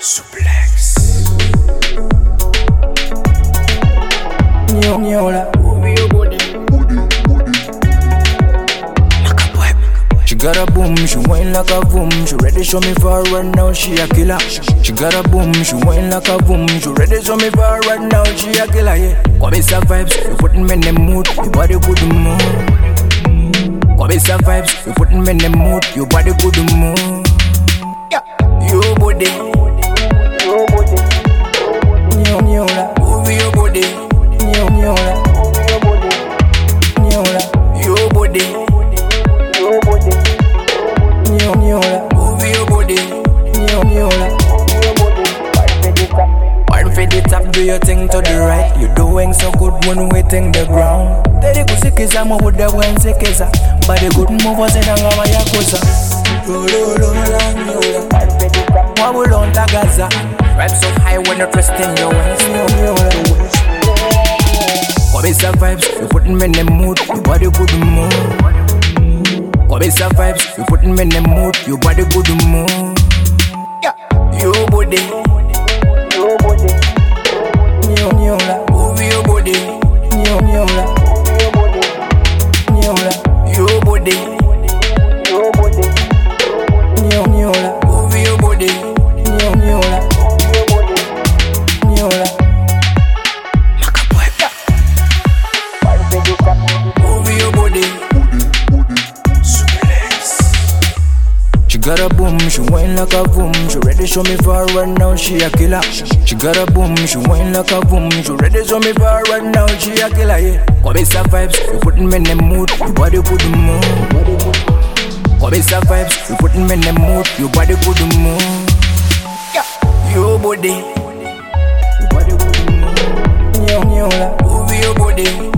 Suplex. She got a boom, she whine like a boom. She ready show me for right now, she a killer. She got a boom, she whine like a boom. She ready show me for right now, she a killer, yeah. Kwabisa vibes, you putting me in the mood, your body good mood. Kwabisa vibes, you putting me in the mood, your body good mood. Yeah, your body, your body, move your body, your body, your body. Move your body. One for the top, do your thing to the right. You're doing so good when we think the ground. Teri kusikiza mabuda wensekeza. Body good move was in angama yakuza. Wabulon tagaza. Vibes so high when you're twisting your waist. Kwabisa vibes, you're putting me in the mood. Your body good mood. Kwabisa vibes, you putting me in the mood, your body good mood. Yeah, your body, your body, move your body, your body, move your body. She got a boom, she whine like a boom. She ready show me for right now, she a killer. She got a boom, she whine like a boom. She ready show me for right now, she a killer, yeah. Kwabisa vibes, you putting me in the mood, your body good mood. Kwabisa vibes, you putting me in the mood, your body good mood. Yeah, your body, your body good mood. Move your body.